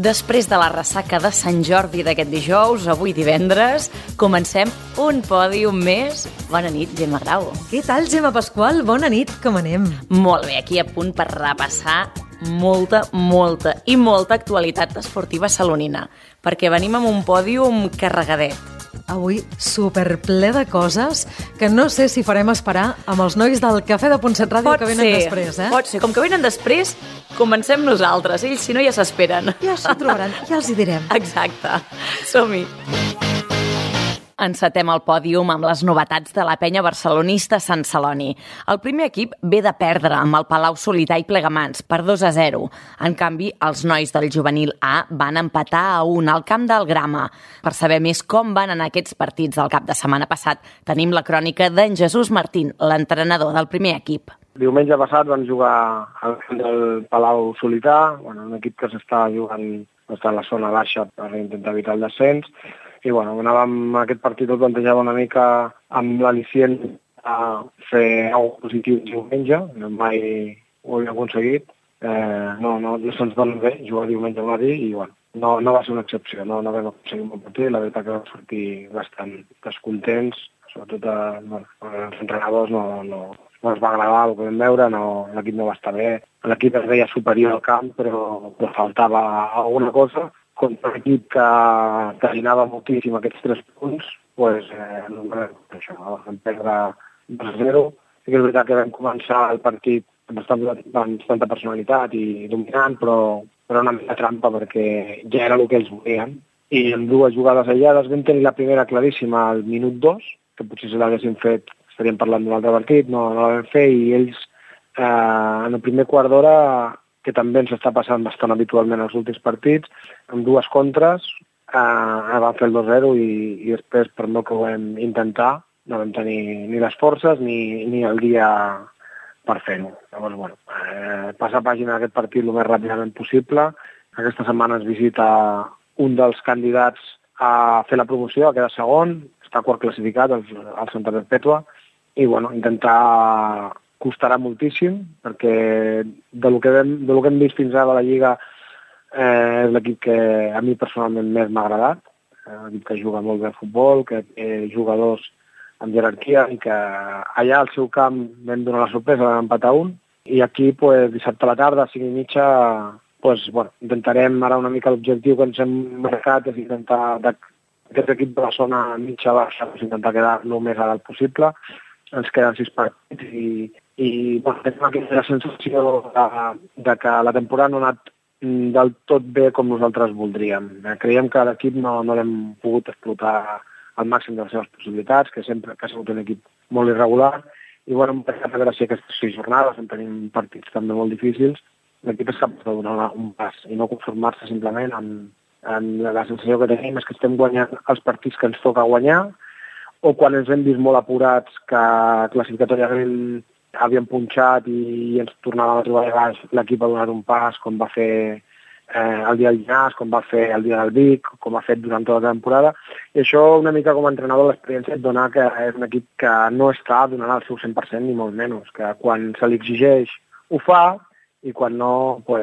Després de la ressaca de Sant Jordi d'aquest dijous, avui divendres, comencem un pòdium més. Bona nit, Gemma Grau. Què tal, Gemma Pasqual? Bona nit, com anem? Molt bé, aquí a punt per repassar molta actualitat esportiva salonina, perquè venim amb un pòdium carregadet. Avui superple de coses que no sé si farem esperar amb els nois del Cafè de Pontset Ràdio que venen després, eh? Pot ser, com que venen després, comencem nosaltres. Ells, si no, ja s'esperen. Ja s'ho trobaran, ja els hi direm. Exacte. Som-hi. Encetem el pòdium amb les novetats de la penya barcelonista Sant Celoni. El primer equip ve de perdre amb el Palau Solità i Plegamans per 2-0. En canvi, els nois del juvenil A van empatar a 1 al camp del Grama. Per saber més com van anar aquests partits del cap de setmana passat, tenim la crònica d'en Jesús Martín, l'entrenador del primer equip. Diumenge passat van jugar al camp del Palau Solità, un equip que s'està jugant a la zona baixa per intentar evitar el descens. I anàvem aquest partit el plantejava una mica amb l'al·licient a fer alguna positiu diumenge, mai ho havíem aconseguit. No se'ns dona bé jugar diumenge al matí i no va ser una excepció, no vam aconseguir un bon partit, la veritat que vam sortir bastant descontents, sobretot els entrenadors no ens va agradar el que vam veure, l'equip no va estar bé, l'equip es veia superior al camp però faltava alguna cosa. Contra un equip que anava moltíssim aquests 3 punts, vam perdre 2-0. Sí que és veritat que vam començar el partit amb bastanta personalitat i dominant, però una mica trampa perquè ja era el que ells volien. I amb 2 jugades aïllades vam tenir la primera claríssima al minut 2, que potser si l'haguéssim fet estaríem parlant d'un altre partit, no la vam fer, i ells en el primer quart d'hora, que també ens està passant bastant habitualment als últims partits, amb 2 contres, van fer el 2-0 i després, per molt que ho vam intentar, no vam tenir ni les forces ni el dia per fer-ho. Llavors, passar pàgina d'aquest partit el més ràpidament possible. Aquesta setmana es visita un dels candidats a fer la promoció, a quedar segon, està quart classificat, el Santa Perpètua, i intentar... Costarà moltíssim, perquè del que hem vist fins ara a la Lliga és l'equip que a mi personalment més m'ha agradat, l'equip que juga molt bé a futbol, que té jugadors amb jerarquia i que allà al seu camp vam donar la sorpresa, vam empatar 1, i aquí dissabte a la tarda, a 5:30, intentarem ara una mica l'objectiu que ens hem marcat, és intentar aquest equip de la zona mitja-baixa, intentar quedar el més a dalt possible. Ens queden 6 partits i tenim aquesta sensació de que la temporada no ha anat del tot bé com nosaltres voldríem. Creiem que l'equip no l'hem pogut explotar al màxim de les seves possibilitats, que ha sigut un equip molt irregular, i hem passat a veure si aquestes 6 jornades, en tenim partits també molt difícils, l'equip és capaç de donar un pas i no conformar-se simplement amb la sensació que tenim és que estem guanyant els partits que ens toca guanyar, o quan ens hem vist molt apurats que classificatòriament havíem punxat i ens tornàvem a trobar de baix, l'equip ha donat un pas, com va fer el dia del Llinàs, com va fer el dia del Vic, com ha fet durant tota la temporada. I això, una mica com a entrenador, l'experiència et dona que és un equip que no està donant el seu 100% ni molt menys, que quan se li exigeix ho fa i quan no,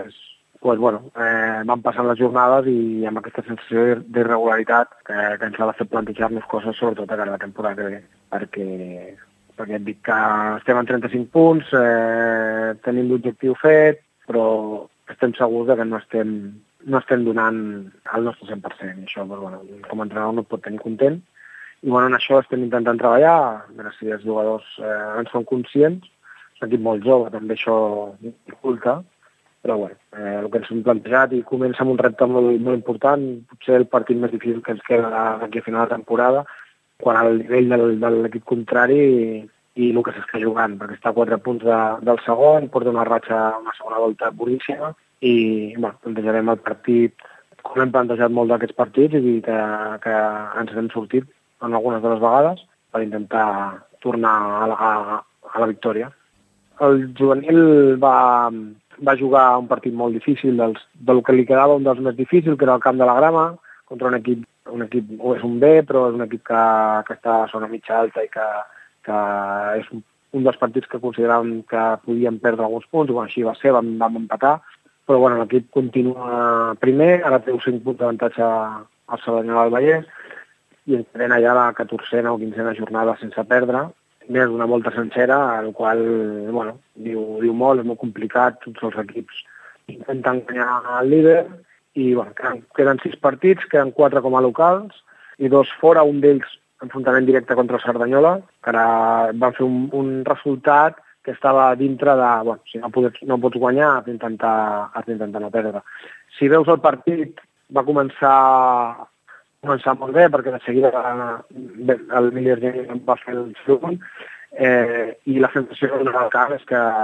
van passant les jornades i amb aquesta sensació d'irregularitat que ens ha de fer plantejar-nos coses, sobretot a cara la temporada que ve, perquè et dic que estem en 35 punts, tenim l'objectiu fet, però estem segurs que no estem donant el nostre 100%. I això, com a entrenador no et pot tenir content. I en això estem intentant treballar, a veure si els jugadors en són conscients. És un equip molt jove, també això dificulta, però el que ens hem plantejat i comença amb un repte molt important, potser el partit més difícil que ens queda d'aquí a final de temporada, quan al nivell de l'equip contrari i el que s'està jugant, perquè està a 4 punts del segon, porta una ratxa, una segona volta boníssima, i plantejarem el partit com hem plantejat molt d'aquests partits i que ens hem sortit en algunes de les vegades per intentar tornar a la victòria. El juvenil va jugar un partit molt difícil, del que li quedava un dels més difícils, que era el camp de la Grama, contra un equip és un B, però és un equip que està a zona mitja alta i que és un dels partits que consideràvem que podíem perdre alguns punts, i així va ser, vam empatar, però bueno, l'equip continua primer, ara té 5 punts d'avantatge al Cerdanyola del Vallès, i ens tenen allà la 14a o 15a jornada sense perdre, més d'una volta sencera, el qual, bueno, diu molt, és molt complicat, tots els equips intenten guanyar el líder, i bueno, queden 6 partits, queden 4 com a locals, i 2 fora, un d'ells enfrontament directe contra el Cerdanyola, que ara van fer un resultat que estava dintre de, bueno, si no pots guanyar, has d'intentar no perdre. Si veus el partit, va començar molt bé, perquè de seguida el Mili Argeni va fer el segon, i la sensació del camp és que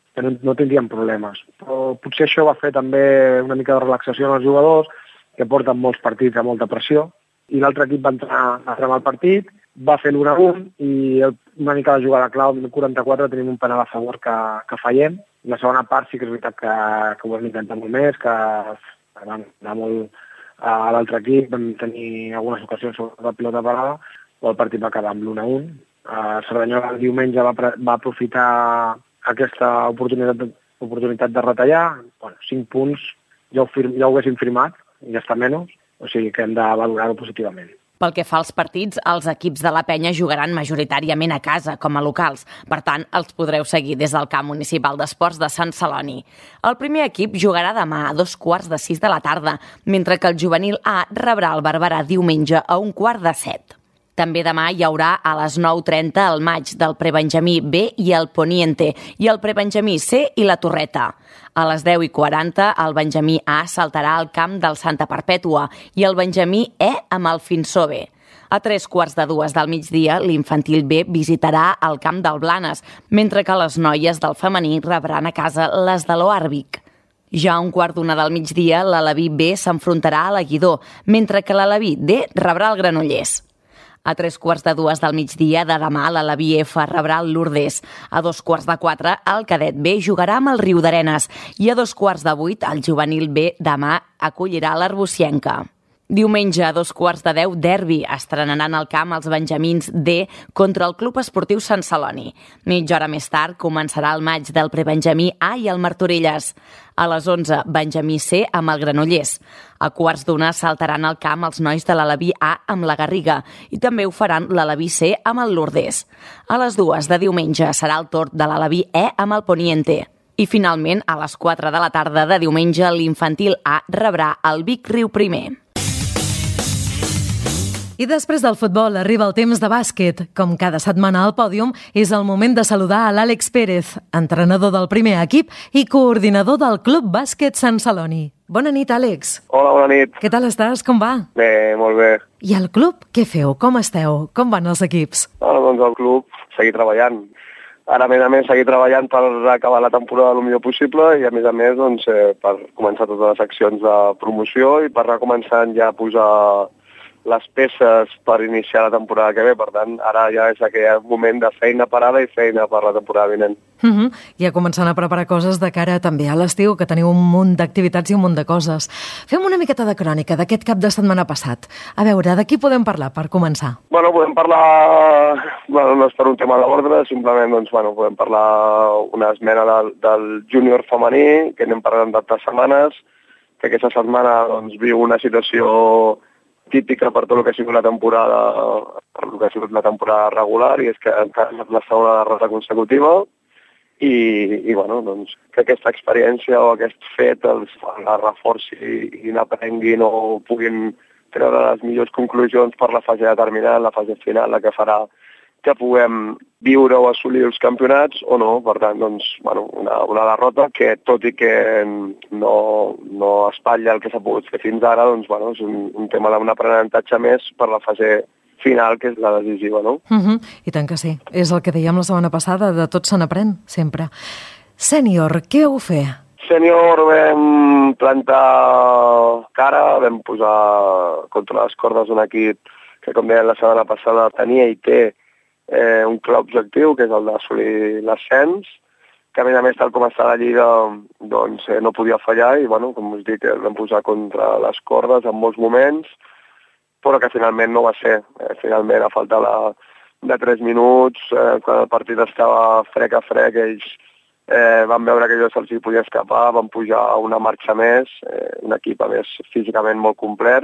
no tindríem problemes. Però potser això va fer també una mica de relaxació als jugadors, que porten molts partits a molta pressió, i l'altre equip va entrar al partit, va fer l'1-1 i una mica de jugada clau, al 44 tenim un penal a favor que fallem. La segona part sí que és veritat que ho vam intentar molt més, que vam anar molt a l'altre equip, vam tenir algunes ocasions sobre la pilota parada, però el partit va acabar amb l'1-1. Cerdanyola el diumenge va aprofitar aquesta oportunitat de retallar, 5 punts ja ho haguéssim firmat, ja està menys, o sigui que hem de valorar-ho positivament. Pel que fa als partits, els equips de la Penya jugaran majoritàriament a casa, com a locals. Per tant, els podreu seguir des del camp municipal d'esports de Sant Celoni. El primer equip jugarà demà a 5:45 de la tarda, mentre que el juvenil A rebrà el Barberà diumenge a 6:15. També demà hi haurà a les 9:30 el maig del prebenjamí B i el Poniente, i el prebenjamí C i la Torreta. A les 10:40 el benjamí A saltarà al camp del Santa Perpètua i el benjamí E amb el Finsó B. A 3:15 del migdia, l'infantil B visitarà el camp del Blanes, mentre que les noies del femení rebran a casa les de l'Oarvic. Ja a 1:15 del migdia, l'Aleví B s'enfrontarà a la Guidó, mentre que l'Aleví D rebrà el Granollers. A 3:15 del migdia de demà, l'Aleví F rebrà el Lourdes. A 3:15 el cadet B jugarà amb el Riudarenes i a 7:15 el juvenil B demà acollirà l'Arbocienca. Diumenge a 9:45, derbi, estrenaran al camp els benjamins D contra el Club Esportiu Sant Celoni. Mitja hora més tard començarà el maig del prebenjamí A i el Martorelles. A les 11, benjamí C amb el Granollers. A 1:15 saltaran al camp els nois de l'Aleví A amb la Garriga i també ho faran l'Aleví C amb el Lourdes. A les 2 de diumenge serà el torn de l'Aleví E amb el Poniente. I finalment, a les 4 de la tarda de diumenge, l'infantil A rebrà el Vic Riu Primer. I després del futbol arriba el temps de bàsquet. Com cada setmana al pòdium, és el moment de saludar a l'Àlex Pérez, entrenador del primer equip i coordinador del Club Bàsquet Sant Celoni. Bona nit, Àlex. Hola, bona nit. Què tal estàs? Com va? Bé, molt bé. I al club, què feu? Com esteu? Com van els equips? Doncs al club, seguir treballant. Ara, a més, seguir treballant per acabar la temporada el millor possible i, a més, doncs, per començar totes les accions de promoció i per anar començant ja a posar les peces per iniciar la temporada que ve. Per tant, ara ja és aquell moment de feina parada i feina per la temporada vinent. Ja començant a preparar coses de cara també a l'estiu, que teniu un munt d'activitats i un munt de coses. Fem una miqueta de crònica d'aquest cap de setmana passat. A veure, de qui podem parlar per començar? Podem parlar, no és per un tema d'ordre, simplement podem parlar una esmena del júnior femení, que anem parlant d'altres setmanes, que aquesta setmana viu una situació típica per tot el que ha sigut la temporada regular, i és que encara és la segona derrota consecutiva i que aquesta experiència o aquest fet la reforci i n'aprenguin o puguin treure les millors conclusions per la fase determinant, la fase final, la que farà que puguem viure o assolir els campionats o no. Per tant, una derrota que, tot i que no espatlla el que s'ha pogut fer fins ara, és un tema d'un aprenentatge més per la fase final, que és la decisiva, no? I tant que sí. És el que dèiem la setmana passada, de tot se n'aprèn, sempre. Sènior, què heu fet? Sènior vam plantar cara, vam posar contra les cordes un equip que, com deia la setmana passada, tenia i té un clar objectiu, que és el d'assolir l'ascens, que a més, tal com està la Lliga, no podia fallar i, com us dic, el vam posar contra les cordes en molts moments, però que finalment no va ser. Finalment, a falta de 3 minuts, quan el partit estava frec a frec, ells Van veure que allò se'ls hi podia escapar, van pujar a una marxa més, un equip a més físicament molt complet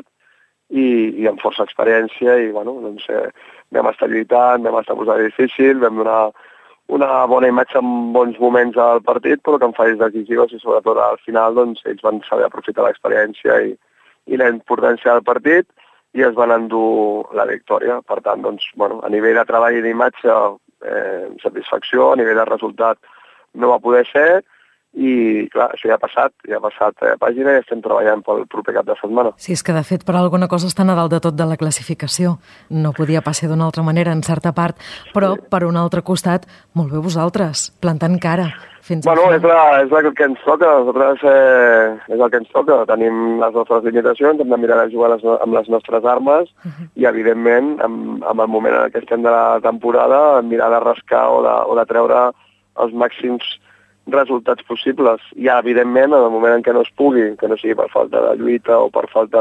i amb força experiència i bueno, doncs, vam estar lluitant, vam estar posant difícil, vam donar una bona imatge en bons moments al partit, però que en fases decisives i sobretot al final doncs, ells van saber aprofitar l'experiència i la importància del partit i es van endur la victòria. Per tant, doncs, bueno, a nivell de treball i d'imatge, satisfacció, a nivell de resultat no va poder ser, i clar, això ja ha passat pàgina i estem treballant pel proper cap de setmana. Sí, és que de fet per alguna cosa estan a dalt de tot de la classificació. No podia passar d'una altra manera en certa part, però per un altre costat, molt bé vosaltres, plantant cara. Bueno, és el que ens toca, nosaltres és el que ens toca, tenim les nostres limitacions, hem de mirar de jugar amb les nostres armes i evidentment amb el moment en què estem de la temporada mirar de rascar o de treure els màxims resultats possibles. I evidentment, en el moment en què no es pugui, que no sigui per falta de lluita o per falta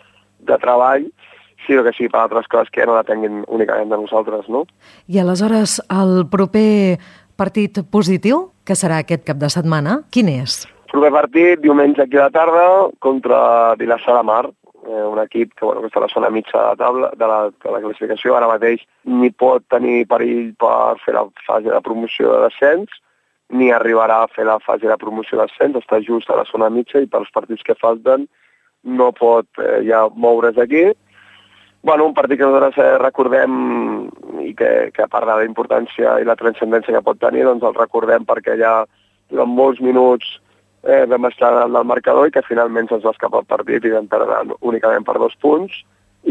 de treball, sinó que sigui per altres coses que ja no depenguin únicament de nosaltres, no? I aleshores, el proper partit positiu, que serà aquest cap de setmana, quin és? El proper partit, diumenge aquí a la tarda, contra Vilassar de Mar, un equip que està a la zona mitja de la classificació, ara mateix ni pot tenir perill per fer la fase de promoció de descens, ni arribarà a fer la fase de promoció d'ascens, està just a la zona mitja i pels partits que falten no pot ja moure's aquí. Bueno, un partit que nosaltres recordem i que a part de la importància i la transcendència que pot tenir, doncs el recordem perquè ja durant molts minuts vam estar al del marcador i que finalment se'ns va escapar el partit i vam perdre únicament per 2 punts.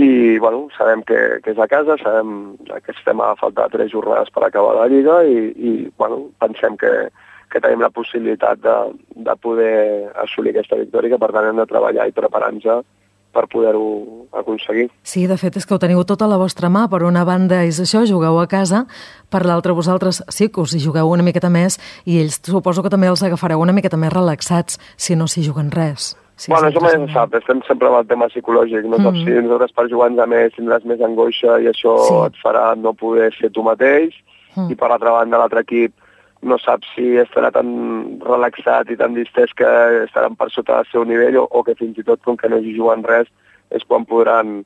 I bueno, sabem que és a casa, sabem que estem a falta de 3 jornades per acabar la Lliga i bueno, pensem que tenim la possibilitat de poder assolir aquesta victòria, que per tant hem de treballar i preparar-nos per poder-ho aconseguir. Sí, de fet és que ho teniu tot a la vostra mà. Per una banda és això, jugueu a casa, per l'altra vosaltres sí que us hi jugueu una miqueta més i ells suposo que també els agafareu una miqueta més relaxats si no s'hi juguen res. Sí, bueno, això mai se sap, estem sempre amb el tema psicològic, no saps si nosaltres per jugar-nos a més tindràs més angoixa i això et farà no poder ser tu mateix, i per l'altra banda l'altre equip no saps si estarà tan relaxat i tan distès que estaran per sota del seu nivell o que fins i tot com que no hi juguen res és quan podran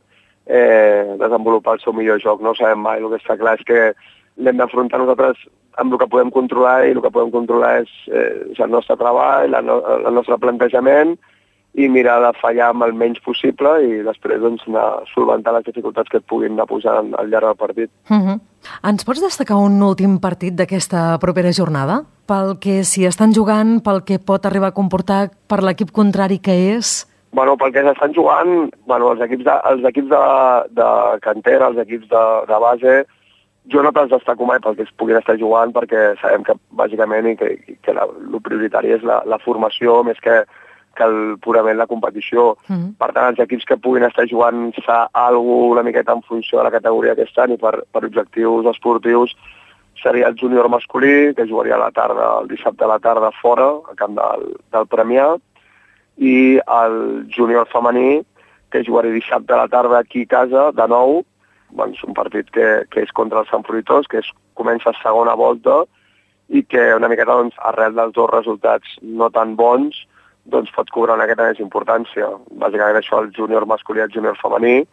desenvolupar el seu millor joc. No ho sabem mai, el que està clar és que l'hem d'afrontar nosaltres amb el que podem controlar i el que podem controlar és el nostre treball, el nostre plantejament i mirar de fallar amb el menys possible i després doncs, anar solventar les dificultats que et puguin anar posant al llarg del partit. Ens pots destacar un últim partit d'aquesta propera jornada? Pel que s'hi estan jugant, pel que pot arribar a comportar per l'equip contrari que és? Bueno, pel que s'estan jugant, els equips de cantera, els equips de base, jo no te'ls destaco mai pel que es puguin estar jugant perquè sabem que bàsicament que el prioritari és la formació més que purament la competició. Per tant, els equips que puguin estar jugant-se una miqueta en funció de la categoria que estan i per objectius esportius seria el júnior masculí, que jugaria a la tarda, el dissabte a la tarda fora, al camp del Premià, i el júnior femení, que jugaria dissabte a la tarda aquí a casa, de nou. És un partit que és contra els Sant Fruitós, que comença segona volta i que una miqueta arrel dels 2 resultats no tan bons doncs pot cobrar una miqueta més importància. Bàsicament això, el júnior masculí i el júnior femení.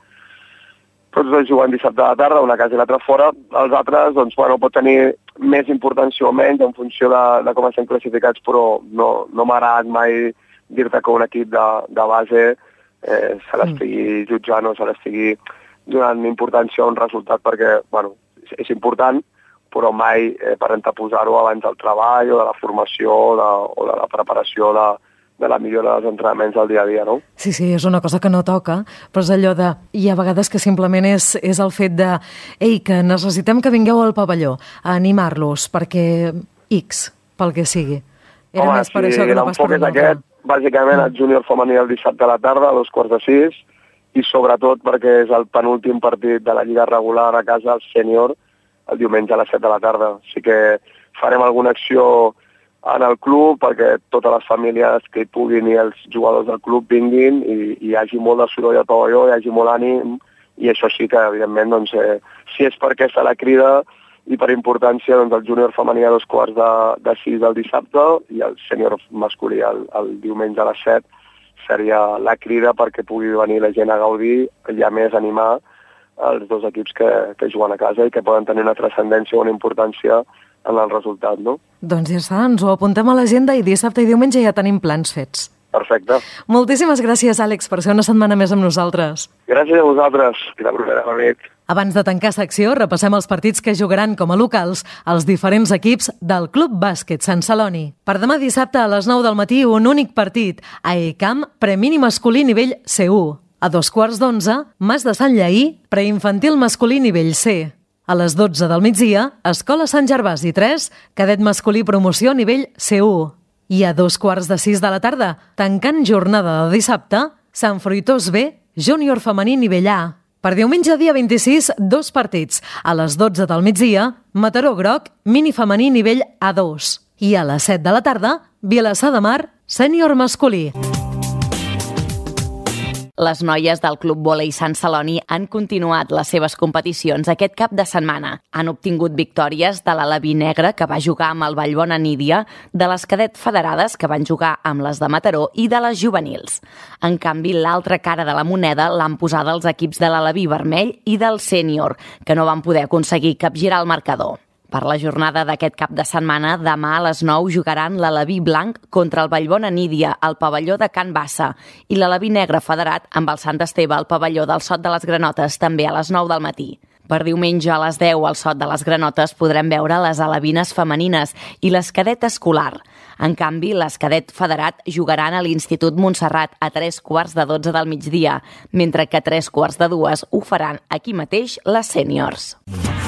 Tots dos juguen dissabte a la tarda, una a casa i l'altra fora. Els altres, doncs, pot tenir més importància o menys en funció de com estem classificats, però no m'ha agradat mai dir-te que un equip de base se l'estigui jutjant o se l'estigui donant importància a un resultat perquè, és important, però mai per anteposar-ho abans del treball o de la formació o de la preparació de la millora dels entrenaments del dia a dia, no? Sí, és una cosa que no toca, però és allò de... Hi ha vegades que simplement és el fet de ei, que necessitem que vingueu al pavelló a animar-los perquè X, pel que sigui. Era més per això que no pas per un altre. Bàsicament el júnior femení el dissabte a la tarda, a 5:45, i sobretot perquè és el penúltim partit de la Lliga regular a casa, el sènior, el diumenge a les 7 de la tarda. Així que farem alguna acció en el club perquè totes les famílies que hi puguin i els jugadors del club vinguin i hi hagi molt de soroll al pavelló, hi hagi molt ànim i això sí que, evidentment, si és per aquesta la crida i per importància doncs, el júnior femení a 5:45 del dissabte i el sènior masculí el diumenge a les 7 seria la crida perquè pugui venir la gent a gaudir i a més animar els dos equips que juguen a casa i que poden tenir una transcendència o una importància en el resultat, no? Doncs ja està, ens ho apuntem a l'agenda i dissabte i diumenge ja tenim plans fets. Perfecte. Moltíssimes gràcies, Àlex, per ser una setmana més amb nosaltres. Gràcies a vosaltres. Fins la propera nit. Abans de tancar secció, repassem els partits que jugaran com a locals els diferents equips del Club Bàsquet Sant Celoni. Per demà dissabte a les 9 del matí, un únic partit. A ECAM, premini masculí nivell C1. A 11:15, Mas de Sant Lleí, preinfantil masculí nivell C. A les 12 del migdia, Escola Sant Gervasi 3, cadet masculí promoció nivell C1. I a 5:15 de la tarda, tancant jornada de dissabte, Sant Fruitós B, júnior femení nivell A. Per diumenge, dia 26, 2 partits. A les 12 del migdia, Mataró Groc, mini femení nivell A2. I a les 7 de la tarda, Vilassar de Mar, sènior masculí. Les noies del Club Vòlei Sant Celoni han continuat les seves competicions aquest cap de setmana. Han obtingut victòries de l'Aleví Negre, que va jugar amb el Vallbona Nídia, de les cadet federades, que van jugar amb les de Mataró, i de les juvenils. En canvi, l'altra cara de la moneda l'han posada els equips de l'Aleví Vermell i del Sènior, que no van poder aconseguir capgirar el marcador. Per la jornada d'aquest cap de setmana, demà a les 9 jugaran l'Aleví Blanc contra el Vallbona Nídia al pavelló de Can Bassa i l'Aleví Negre federat amb el Sant Esteve al pavelló del Sot de les Granotes també a les 9 del matí. Per diumenge a les 10 al Sot de les Granotes podrem veure les alevines femenines i les cadet escolar. En canvi, les cadet federat jugaran a l'Institut Montserrat a 3:15 del migdia, mentre que a 3:15 ho faran aquí mateix les sèniors.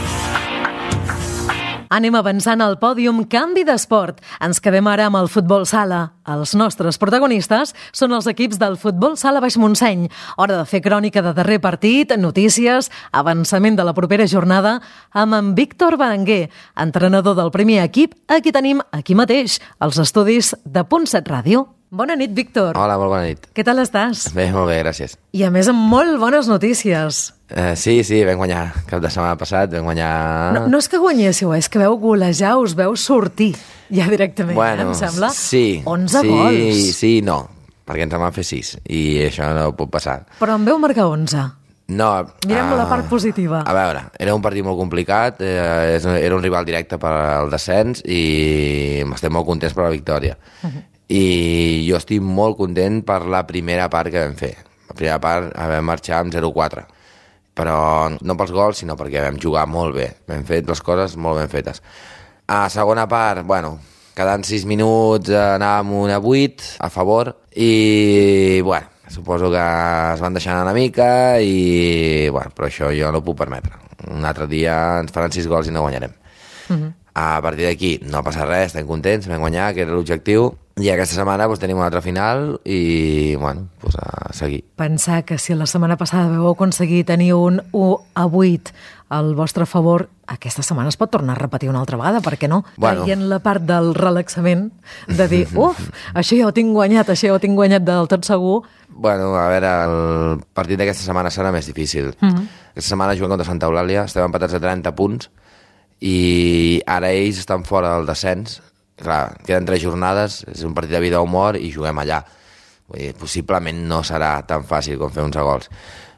Anem avançant al pòdium Canvi d'Esport. Ens quedem ara amb el futbol sala. Els nostres protagonistes són els equips del futbol sala Baix Montseny. Hora de fer crònica de darrer partit, notícies, avançament de la propera jornada amb en Víctor Berenguer, entrenador del primer equip, a qui tenim aquí mateix, als estudis de Punt 7 Ràdio. Bona nit, Víctor. Hola, molt bona nit. Què tal estàs? Bé, molt bé, gràcies. I a més amb molt bones notícies. Sí, vam guanyar cap de setmana passat, vam guanyar... No és que guanyéssiu, és que veu golejar, us veu sortir ja directament, em sembla. Sí, 11 gols. Sí, no, perquè ens en van fer 6 i això no pot passar. Però en veu marcar 11. No. Mirem la part positiva. A veure, era un partit molt complicat, era un rival directe per al descens i estem molt contents per la victòria. I jo estic molt content per la primera part que vam fer. La primera part vam marxar amb 0-4, però no pels gols, sinó perquè vam jugar molt bé. Vam fer les coses molt ben fetes. A segona part, quedant 6 minuts anàvem un a 8 a favor i, suposo que es van deixar anar una mica i, però això jo no ho puc permetre. Un altre dia ens faran 6 gols i no guanyarem. A partir d'aquí no passa res, estem contents, vam guanyar, que era l'objectiu, i aquesta setmana tenim una altra final i, a seguir. Pensar que si la setmana passada vau aconseguir tenir un 1-8 al vostre favor, aquesta setmana es pot tornar a repetir una altra vegada, per què no? Traient la part del relaxament, de dir, això ja ho tinc guanyat del tot segur. A veure, el partit d'aquesta setmana serà més difícil. Aquesta setmana juguem contra Santa Eulàlia, estem empatats a 30 punts, i ara ells estan fora del descens. Clar, queden 3 jornades, és un partit de vida o mort i juguem allà. Possiblement no serà tan fàcil com fer 11 gols.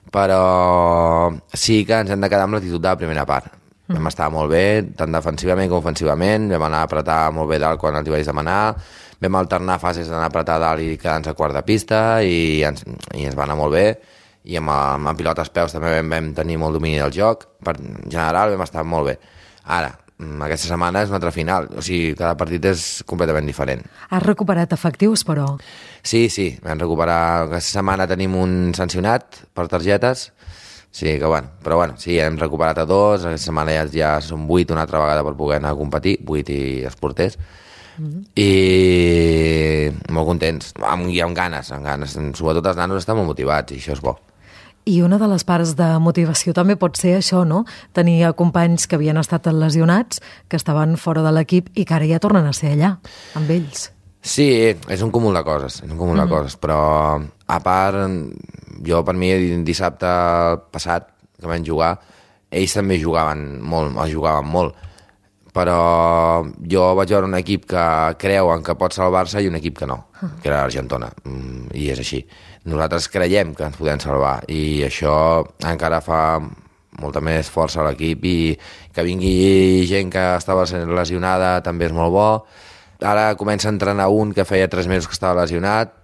Però sí que ens hem de quedar amb l'actitud de la primera part. Vam estar molt bé, tant defensivament com ofensivament, vam anar a apretar molt bé dalt quan els hi vaig demanar, vam alternar fases d'anar a apretar dalt i quedar-nos a quart de pista i ens va anar molt bé. I amb pilota als peus també vam tenir molt domini del joc. En general vam estar molt bé. Ara, aquesta setmana és una altra final, o sigui, cada partit és completament diferent. Has recuperat efectius, però? Sí, vam recuperar. Aquesta setmana tenim un sancionat per targetes, sí, però sí, hem recuperat a 2, aquesta setmana ja som 8 una altra vegada per poder anar a competir, 8 i els porters, i molt contents, i amb ganes, sobretot els nanos estan molt motivats i això és bo. I una de les parts de motivació també pot ser això, no? Tenir companys que havien estat lesionats, que estaven fora de l'equip i que ara ja tornen a ser allà, amb ells. Sí, és un cúmul de coses, però a part, jo per mi dissabte passat que vam jugar, ells també jugaven molt, però jo vaig veure un equip que creu en que pot salvar-se i un equip que no, que era l'Argentona, i és així. Nosaltres creiem que ens podem salvar i això encara fa molta més força a l'equip, i que vingui gent que estava lesionada també és molt bo. Ara comença a entrenar un que feia 3 mesos que estava lesionat,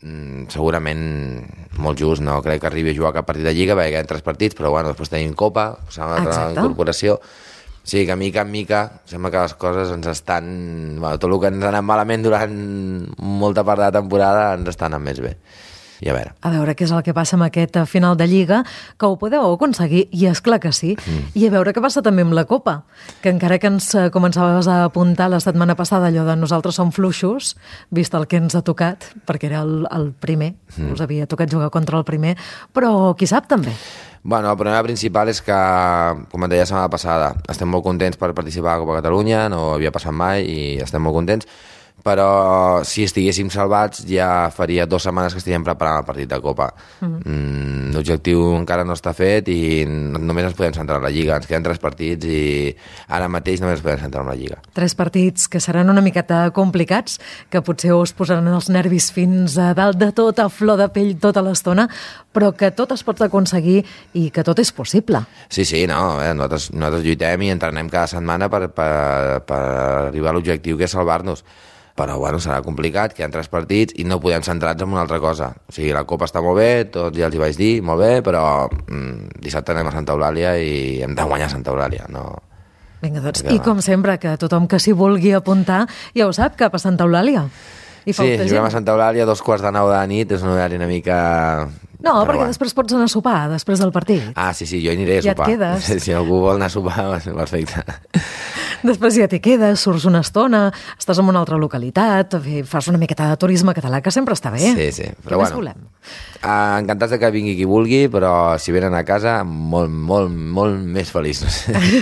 segurament molt just, no crec que arribi a jugar cap partit de Lliga, perquè queden 3 partits, però bueno, després tenim Copa, una altra incorporació. Sí, que mica en mica sembla que les coses ens estan... Bueno, tot el que ens ha anat malament durant molta part de la temporada ens està anant més bé. I a veure què és el que passa amb aquest final de Lliga, que ho podeu aconseguir, i és clar que sí. I a veure què passa també amb la Copa, que encara que ens començaves a apuntar la setmana passada allò de nosaltres som fluixos, vist el que ens ha tocat, perquè era el primer, us havia tocat jugar contra el primer, però qui sap també. Bueno, el problema principal és que, com et deia la setmana passada, estem molt contents per participar a la Copa Catalunya, no havia passat mai i estem molt contents, però si estiguéssim salvats ja faria 2 setmanes que estiguem preparant el partit de Copa. L'objectiu encara no està fet i només ens podem centrar en la Lliga. Ens queden 3 partits i ara mateix només ens podem centrar en la Lliga. 3 partits que seran una miqueta complicats, que potser us posaran els nervis fins a dalt de tot, a flor de pell tota l'estona, però que tot es pot aconseguir i que tot és possible. Sí, no, nosaltres lluitem i entrenem cada setmana per arribar a l'objectiu que és salvar-nos. Però bueno, serà complicat, queden 3 partits i no podem centrar-nos en una altra cosa. O sigui, la Copa està molt bé, tots ja els hi vaig dir, molt bé, però dissabte anem a Santa Eulàlia i hem de guanyar Santa Eulàlia, no... Vinga, doncs, i com sempre, que tothom que s'hi vulgui apuntar ja ho sap, cap a Santa Eulàlia. Sí, juguem a Santa Eulàlia a 2:15 de la nit, és un horari una mica... No, perquè després pots anar a sopar, després del partit. Ah, sí, jo aniré a sopar. Ja et quedes. Si algú vol anar a sopar, perfecte. Després ja t'hi quedes, surts una estona, estàs en una altra localitat, fas una miqueta de turisme català, que sempre està bé. Sí, però bueno, encantats de que vingui qui vulgui, però si venen a casa, molt més feliços.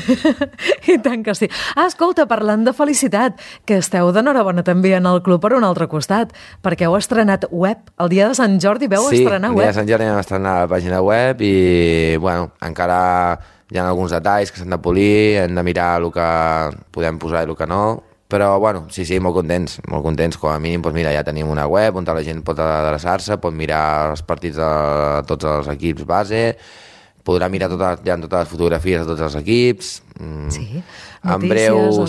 I tant que sí. Escolta, parlant de felicitat, que esteu d'enhorabona també en el club per un altre costat, perquè heu estrenat web. El dia de Sant Jordi estrenar web. Sí, el dia de Sant Jordi vam estrenar la pàgina web i, bueno, encara hi ha alguns detalls que s'han de polir, hem de mirar el que podem posar i el que no, però, bueno, sí, molt contents, com a mínim, doncs mira, ja tenim una web on la gent pot adreçar-se, pot mirar els partits de tots els equips base, podrà mirar totes les fotografies de tots els equips. Sí, en breu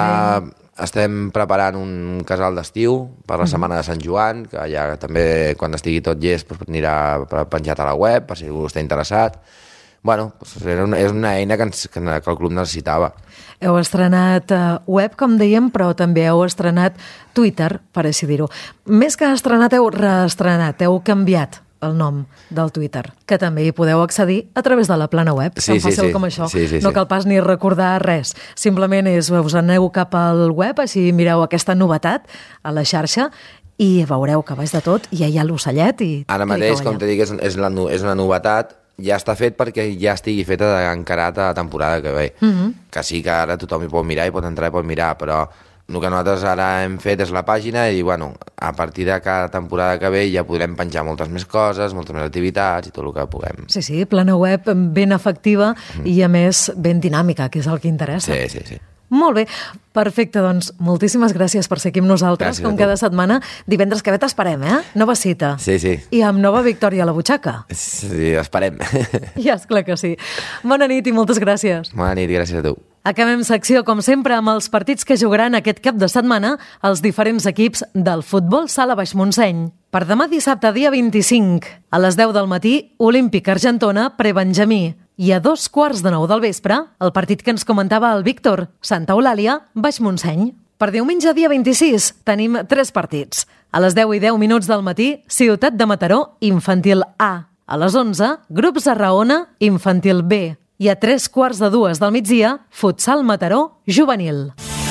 estem preparant un casal d'estiu per la setmana de Sant Joan, que ja també, quan estigui tot llest, anirà penjat a la web, per si algú està interessat. Bueno, és una eina que el club necessitava. Heu estrenat web, com dèiem, però també heu estrenat Twitter, per així dir-ho. Més que estrenat, heu reestrenat, heu canviat el nom del Twitter, que també hi podeu accedir a través de la plana web. Tan fàcil com això. No cal pas ni recordar res. Simplement us aneu cap al web, així mireu aquesta novetat a la xarxa i veureu que baix de tot ja hi ha l'ocellet. Ara mateix, com t'he dit, és una novetat. Ja està fet perquè ja estigui feta d'encarat a la temporada que ve. Que sí que ara tothom hi pot mirar, hi pot entrar, hi pot mirar, però el que nosaltres ara hem fet és la pàgina i, bueno, a partir de cada temporada que ve ja podrem penjar moltes més coses, moltes més activitats i tot el que puguem. Sí, plana web ben efectiva i, a més, ben dinàmica, que és el que interessa. Sí. Molt bé, perfecte, doncs moltíssimes gràcies per ser aquí amb nosaltres, com cada setmana. Divendres que ve t'esperem, Nova cita. Sí. I amb nova victòria a la butxaca. Sí, esperem. Ja, esclar que sí. Bona nit i moltes gràcies. Bona nit i gràcies a tu. Acabem secció, com sempre, amb els partits que jugaran aquest cap de setmana els diferents equips del futbol sala Baix Montseny. Per demà dissabte, dia 25, a les 10 del matí, Olímpic Argentona pre-Benjamí. I a 2:15 del vespre, el partit que ens comentava el Víctor, Santa Eulàlia, Baix Montseny. Per diumenge, dia 26, tenim 3 partits. A les 10:10 del matí, Ciutat de Mataró, Infantil A. A les 11, Grups Arraona, Infantil B. I a 3:15 del migdia, Futsal Mataró, Juvenil.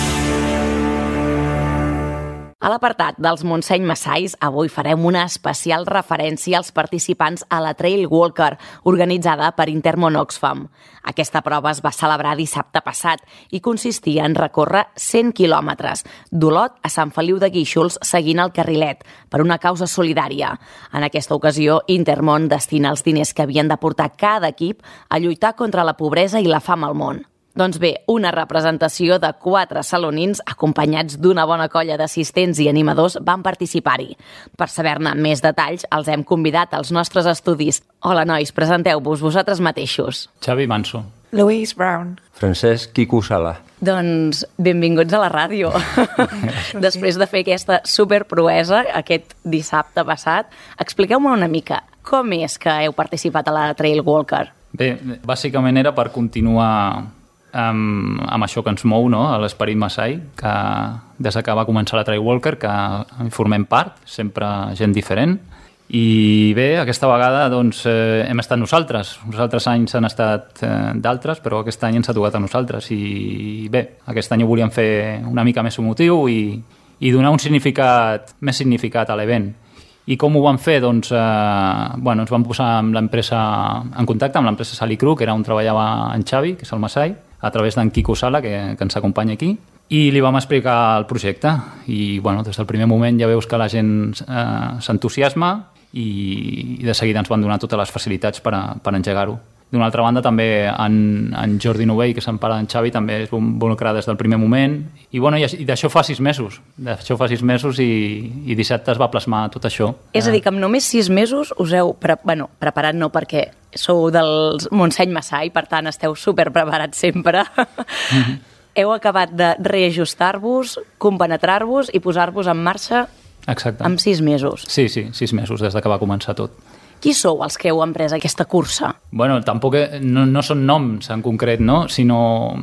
A l'apartat dels Montseny Massais, avui farem una especial referència als participants a la Trail Walker, organitzada per Intermón Oxfam. Aquesta prova es va celebrar dissabte passat i consistia en recórrer 100 quilòmetres, d'Olot a Sant Feliu de Guíxols, seguint el carrilet, per una causa solidària. En aquesta ocasió, Intermón destina els diners que havien de portar cada equip a lluitar contra la pobresa i la fam al món. Doncs bé, una representació de 4 salonins acompanyats d'una bona colla d'assistents i animadors van participar-hi. Per saber-ne més detalls, els hem convidat als nostres estudis. Hola, nois, presenteu-vos vosaltres mateixos. Xavi Manso. Louise Brown. Francesc Quico Sala. Doncs benvinguts a la ràdio. Després de fer aquesta superproesa aquest dissabte passat, expliqueu-me una mica com és que heu participat a la Trail Walker. Bé, bàsicament era per continuar amb això que ens mou, no? L'esperit Maasai, que des que va començar la Trail Walker, que en formem part, sempre gent diferent. I bé, aquesta vegada doncs, hem estat nosaltres. Uns altres anys han estat d'altres, però aquest any ens ha tocat a nosaltres. I bé, aquest any ho volíem fer una mica més emotiu i donar un significat, més significat a l'event. I com ho vam fer? Doncs, ens vam posar amb l'empresa en contacte, amb l'empresa Salicru, que era on treballava en Xavi, que és el Maasai, a través d'en Quico Sala, que ens acompanya aquí, i li vam explicar el projecte. I des del primer moment ja veus que la gent s'entusiasma i de seguida ens van donar totes les facilitats per engegar-ho. D'una altra banda, també en Jordi Novell, que se'n parla d'en Xavi, també es va involucrar des del primer moment. I d'això fa 6 mesos. D'això fa 6 mesos i dissabte es va plasmar tot això. És a dir, que amb només 6 mesos us heu preparat, no perquè sou del Montseny Maasai, per tant esteu superpreparats sempre. Heu acabat de reajustar-vos, compenetrar-vos i posar-vos en marxa. Exacte. Amb 6 mesos. Sí, 6 mesos des que va començar tot. Qui sou els que heu emprès aquesta cursa? Tampoc no són noms en concret, no? Sinó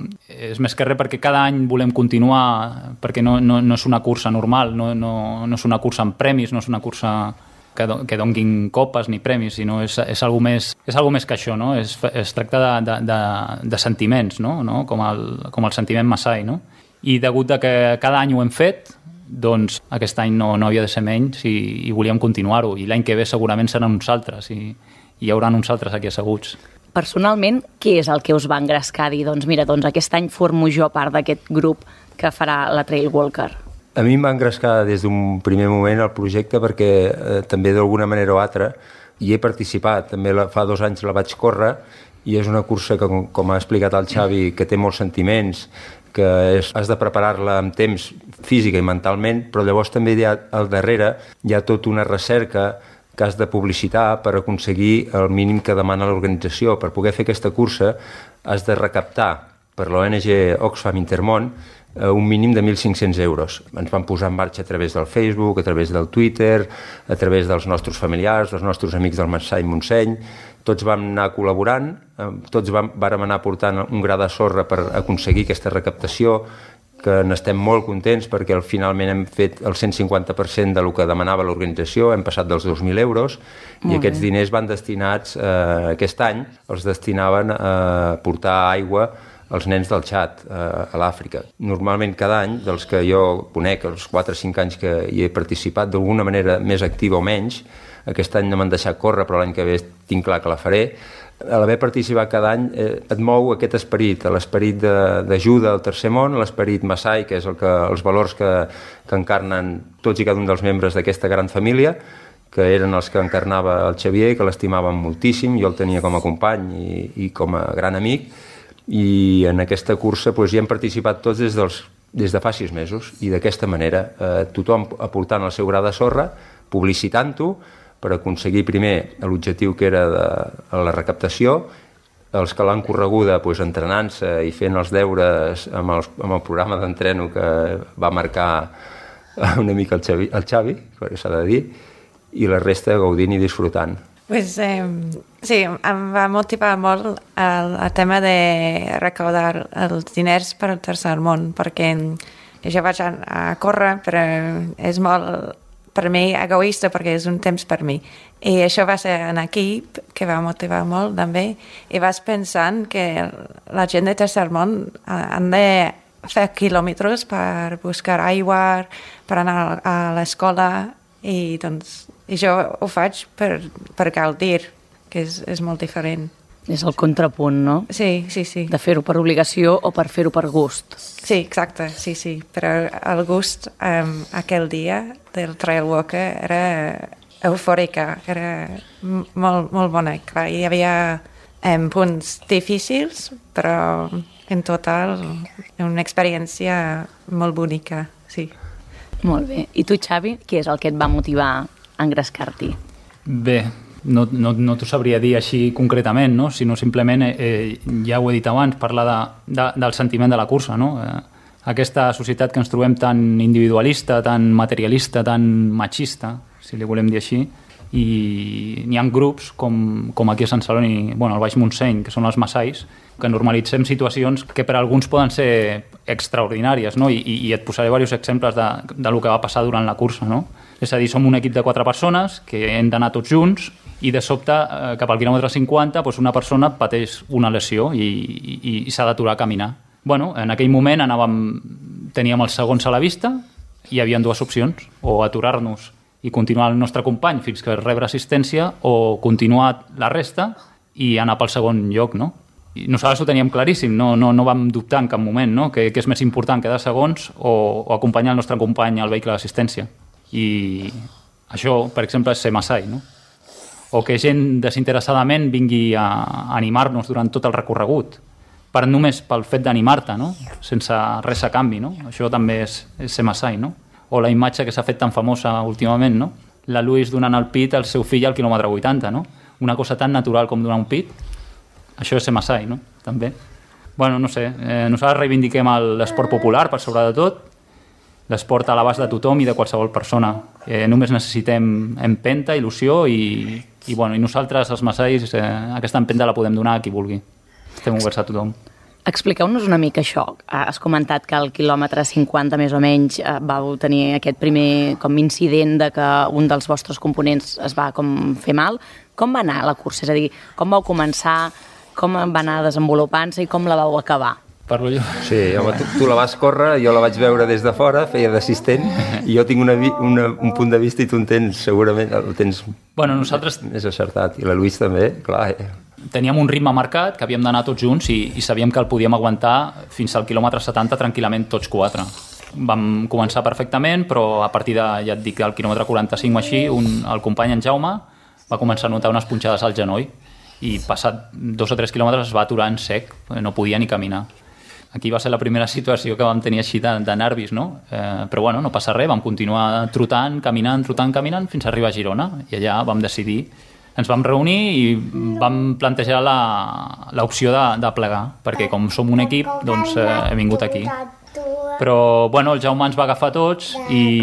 és més que res perquè cada any volem continuar, perquè no és una cursa normal, no és una cursa amb premis, no és una cursa que donguin copes ni premis, sinó és algo més que això, no? Es tracta de sentiments, no? Com el sentiment Maasai, no? I degut que cada any ho hem fet, doncs aquest any no havia de ser menys i volíem continuar-ho. I l'any que ve segurament seran uns altres i hi haurà uns altres aquí asseguts. Personalment, què és el que us va engrescar a dir, doncs aquest any formo jo part d'aquest grup que farà la Trail Walker? A mi em va engrescar des d'un primer moment el projecte perquè també d'alguna manera o altra hi he participat. També fa 2 anys la vaig córrer i és una cursa que, com ha explicat el Xavi, que té molts sentiments, que has de preparar-la amb temps física i mentalment, però llavors també al darrere hi ha tota una recerca que has de publicitar per aconseguir el mínim que demana l'organització. Per poder fer aquesta cursa has de recaptar per l'ONG Oxfam Intermón un mínim de 1.500 euros. Ens vam posar en marxa a través del Facebook, a través del Twitter, a través dels nostres familiars, dels nostres amics del Maasai Montseny. Tots vam anar col·laborant, tots vam anar portant un gra de sorra per aconseguir aquesta recaptació, que n'estem molt contents perquè finalment hem fet el 150% del que demanava l'organització, hem passat dels 2.000 euros i aquests diners van destinats, aquest any, els destinaven a portar aigua als nens del Txad, a l'Àfrica. Normalment cada any, dels que jo conec, els 4 o 5 anys que hi he participat, d'alguna manera més activa o menys, aquest any no m'han deixat córrer, però l'any que ve tinc clar que la faré. A l'haver participat cada any et mou aquest esperit, l'esperit d'ajuda al tercer món, l'esperit Maasai, que és els valors que encarnen tots i cada un dels membres d'aquesta gran família, que eren els que encarnava el Xavier, que l'estimàvem moltíssim, jo el tenia com a company i com a gran amic, i en aquesta cursa hi hem participat tots des de fa 6 mesos i d'aquesta manera tothom aportant el seu gra de sorra, publicitant-ho per aconseguir primer l'objectiu que era de la recaptació, els que l'han correguda entrenant-se i fent els deures amb el programa d'entreno que va marcar una mica el Xavi, que s'ha de dir, i la resta gaudint i disfrutant. Sí, em va motivar molt el tema de recaudar els diners per al tercer món, perquè jo vaig a córrer, però és molt per mi egoista perquè és un temps per mi. I això va ser en equip, que va motivar molt també, i vas pensant que la gent de tercer món han de fer quilòmetres per buscar aigua, per anar a l'escola, i doncs jo ho faig per gaudir, que és molt diferent. És el contrapunt, no? Sí. De fer-ho per obligació o per fer-ho per gust. Sí, exacte, sí. Però el gust aquell dia del Trail Walker era eufòrica, era molt, molt bona. Clar, hi havia punts difícils, però en total, una experiència molt bonica, sí. Molt bé. I tu, Xavi, què és el que et va motivar a engrescar-t'hi? Bé, no t'ho sabria dir així concretament, no? Sinó simplement, ja ho he dit abans, parlar del sentiment de la cursa, no? Aquesta societat que ens trobem tan individualista, tan materialista, tan machista, si li volem dir així, i n'hi ha grups com aquí a Sant Celoni, al Baix Montseny, que són els massais, que normalitzem situacions que per a alguns poden ser extraordinàries, no? I et posaré diversos exemples de lo que va passar durant la cursa, no? És a dir, som un equip de 4 persones que hem d'anar tots junts i de sobte, cap al quilòmetre 50, una persona pateix una lesió i s'ha d'aturar a caminar. En aquell moment teníem els segons a la vista i hi havia 2 opcions, o aturar-nos i continuar el nostre company fins que rebre assistència, o continuar la resta i anar pel segon lloc, no? I nosaltres ho teníem claríssim, no vam dubtar en cap moment, no? Que és més important quedar segons o acompanyar el nostre company al vehicle d'assistència. I això, per exemple, és ser massai, no? O que gent desinteressadament vingui a animar-nos durant tot el recorregut, només pel fet d'animar-te, no? Sense res a canvi, no? Això també és ser massai, no? O la imatge que s'ha fet tan famosa últimament, no? La Louise donant el pit al seu fill al quilòmetre 80, no? Una cosa tan natural com donar un pit, això és ser massai, no? També. No sé, nosaltres reivindiquem l'esport popular per sobre de tot, l'esport a l'abast de tothom i de qualsevol persona. Només necessitem empenta, il·lusió i nosaltres, els massais, aquesta empenta la podem donar a qui vulgui. Estem oberts a tothom. Expliqueu-nos una mica això. Has comentat que al quilòmetre 50 més o menys vau tenir aquest primer incident de que un dels vostres components es va fer mal. Com va anar la cursa? És a dir, com vau començar, com va anar desenvolupant-se i com la vau acabar? Parlo jo? Sí, home, tu la vas córrer, jo la vaig veure des de fora, feia d'assistent, i jo tinc un punt de vista i tu en tens, segurament, el tens nosaltres més acertat. I la Lluís també, clar. Teníem un ritme marcat, que havíem d'anar tots junts i sabíem que el podíem aguantar fins al quilòmetre 70 tranquil·lament tots 4. Vam començar perfectament, però a partir de, ja et dic, al quilòmetre 45 o així, el company, en Jaume, va començar a notar unes punxades al genoll i passat 2 o 3 quilòmetres es va aturar en sec, no podia ni caminar. Aquí va ser la primera situació que vam tenir així de nervis, no? Però no passa res, vam continuar trotant, caminant, fins a arribar a Girona, i allà vam decidir, ens vam reunir i vam plantejar l'opció de plegar, perquè com som un equip, doncs hem vingut aquí. Però el Jaume ens va agafar tots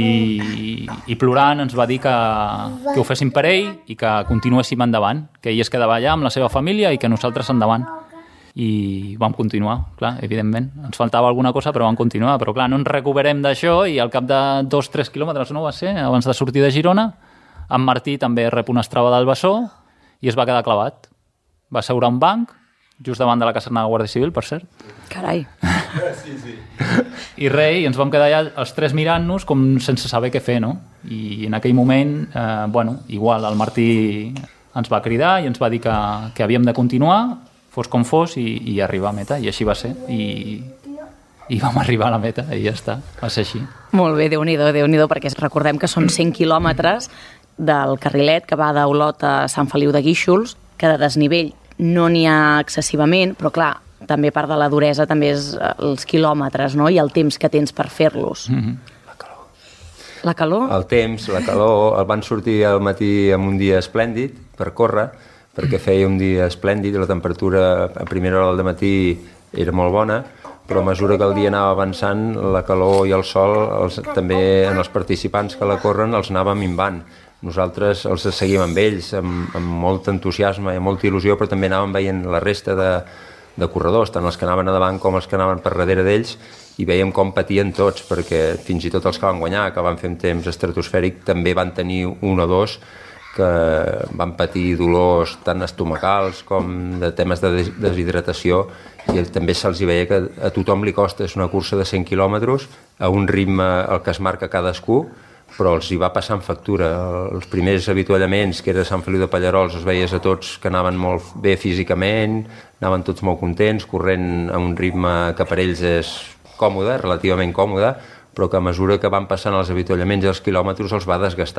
i plorant ens va dir que ho féssim per ell i que continuéssim endavant, que ell es quedava allà amb la seva família i que nosaltres endavant. I vam continuar, clar, evidentment. Ens faltava alguna cosa, però vam continuar. Però clar, no ens recuperem d'això i al cap de 2-3 quilòmetres, no va ser, abans de sortir de Girona, en Martí també rep una estrava del bessó i es va quedar clavat. Va seure a un banc, just davant de la caserna de Guàrdia Civil, per cert. Carai. Sí. I res, i ens vam quedar allà els 3 mirant-nos com sense saber què fer, no? I en aquell moment, igual el Martí ens va cridar i ens va dir que havíem de continuar, fos com fos, i arribar a meta, i així va ser, i vam arribar a la meta, i ja està, va ser així. Molt bé, Déu-n'hi-do, perquè recordem que són 100 quilòmetres del carrilet que va d'Olot a Sant Feliu de Guíxols, que de desnivell no n'hi ha excessivament, però clar, també part de la duresa també és els quilòmetres, no? I el temps que tens per fer-los. La calor? El temps, la calor, van sortir al matí amb un dia esplèndid per córrer, perquè feia un dia esplèndid, la temperatura a primera hora del matí era molt bona, però a mesura que el dia anava avançant, la calor i el sol, també en els participants que la corren, els anava minvant. Nosaltres els seguim amb ells, amb molt entusiasme i molta il·lusió, però també anàvem veient la resta de corredors, tant els que anaven a davant com els que anaven per darrere d'ells, i veiem com patien tots, perquè fins i tot els que van guanyar, que van fer un temps estratosfèric, també van tenir 1 o 2 que van patir dolors tant estomacals com de temes de deshidratació, i també se'ls veia que a tothom li costa. És una cursa de 100 quilòmetres a un ritme el que es marca cadascú, però els hi va passant factura. Els primers avituallaments, que era Sant Feliu de Pallerols, els veies a tots que anaven molt bé físicament, anaven tots molt contents, corrent a un ritme que per ells és còmode, relativament còmode, però que a mesura que van passant els avituallaments i els quilòmetres els va desgastant.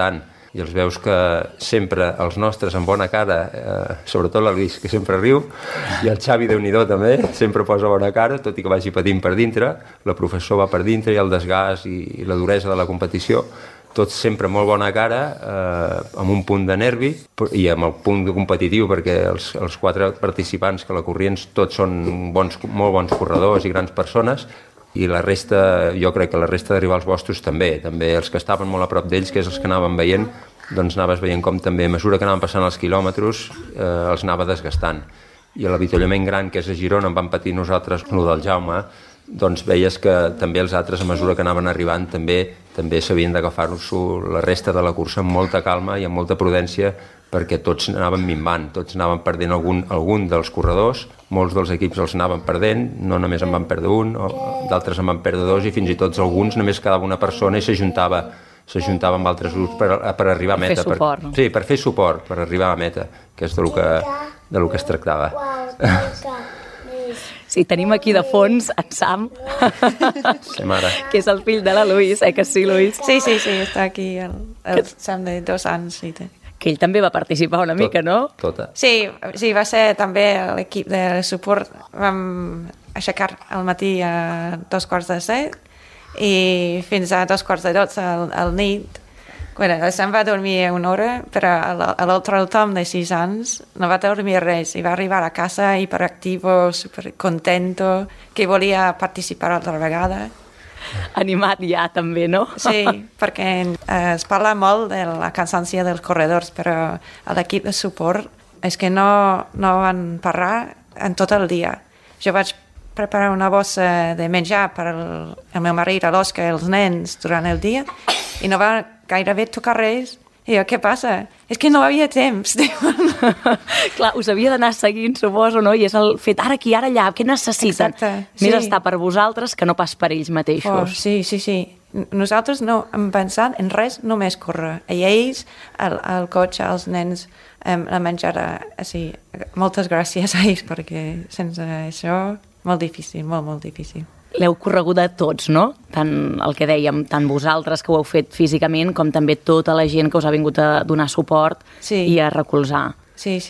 i els veus que sempre els nostres amb bona cara, sobretot la Luis, que sempre riu, i el Xavi, Déu-n'hi-do també, sempre posa bona cara, tot i que vagi patint per dintre, la professor va per dintre i el desgast i la duresa de la competició, tots sempre molt bona cara, amb un punt de nervi i amb el punt competitiu, perquè els 4 participants que la corrients tots són molt bons corredors i grans persones, i la resta, jo crec que la resta de rivals vostres també els que estaven molt a prop d'ells, que és els que anaven veient, doncs anaves veient com també a mesura que anaven passant els quilòmetres els anava desgastant. I a l'avituallament gran, que és a Girona, en vam patir nosaltres el del Jaume, doncs veies que també els altres, a mesura que anaven arribant, també s'havien d'agafar-s'ho la resta de la cursa amb molta calma i amb molta prudència, perquè tots anaven minvant, tots anaven perdent algun dels corredors, molts dels equips els anaven perdent, no només en van perdre un, d'altres en van perdre 2, i fins i tot alguns només quedava una persona i s'ajuntava amb altres grups per arribar a meta. Per fer suport, no? Sí, per fer suport, per arribar a meta, que és del que es tractava. Sí, tenim aquí de fons en Sam, Sí, mare. que és el fill de la Luis, que sí, Luis? Sí, està aquí el Sam de 2 anys. Sí. Que ell també va participar una mica, no? Tota. Sí, va ser també l'equip de suport. Vam aixecar al matí a 7:15 i fins a 11:45 al nit. Bueno, se'n va dormir una hora, però l'altre, el Tom, de 6 anys, no va dormir res i va arribar a casa hiperactivo, supercontento, que volia participar altra vegada. Animat ja, també, no? Sí, perquè es parla molt de la cansància dels corredors, però a l'equip de suport és que no van parar en tot el dia. Jo vaig preparar una bossa de menjar per el meu marit, l'Òscar i els nens durant el dia i no va gairebé tocar res. I jo, què passa? És que no havia temps, diuen. Clar, us havia d'anar seguint, suposo, no? I és el fet ara aquí, ara allà, què necessiten? Exacte, Més sí. estar per vosaltres que no pas per ells mateixos. Sí. Nosaltres no hem pensat en res, només córrer. I ells, el cotxe, els nens, la menjada. Sí, moltes gràcies a ells, perquè sense això, molt difícil, molt difícil. L'heu corregut a tots, no? Tant el que dèiem, tant vosaltres que ho heu fet físicament, com també tota la gent que us ha vingut a donar suport i a recolzar. Sí.